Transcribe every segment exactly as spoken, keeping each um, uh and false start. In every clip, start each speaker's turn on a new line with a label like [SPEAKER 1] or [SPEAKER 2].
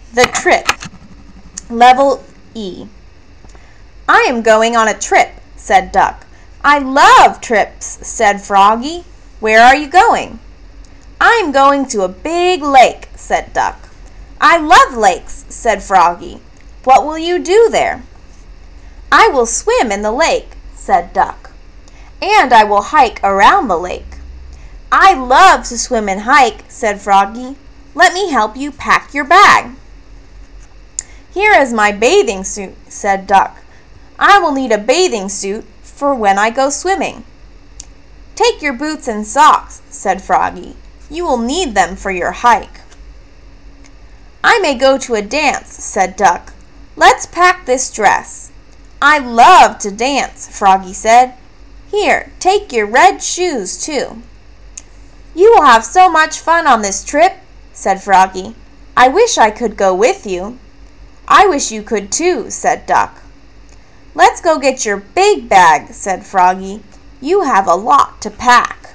[SPEAKER 1] The trip. Level E. I am going on a trip, said Duck. I love trips, said Froggy. Where are you going? I am going to a big lake, said Duck. I love lakes, said Froggy. What will you do there? I will swim in the lake, said Duck. And I will hike around the lake. I love to swim and hike, said Froggy. Let me help you pack your bag. Here is my bathing suit, said Duck. I will need a bathing suit for when I go swimming. Take your boots and socks, said Froggy. You will need them for your hike. I may go to a dance, said Duck. Let's pack this dress. I love to dance, Froggy said. Here, take your red shoes too. You will have so much fun on this trip, said Froggy. I wish I could go with you. I wish you could too, said Duck. Let's go get your big bag, said Froggy. You have a lot to pack.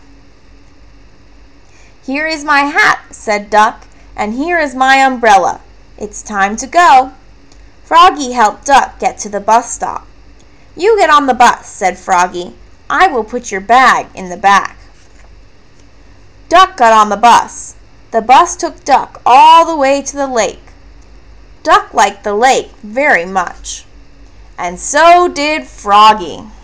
[SPEAKER 1] Here is my hat, said Duck, and here is my umbrella. It's time to go. Froggy helped Duck get to the bus stop. You get on the bus, said Froggy. I will put your bag in the back. Duck got on the bus. The bus took Duck all the way to the lake. Duck liked the lake very much. And so did Froggy.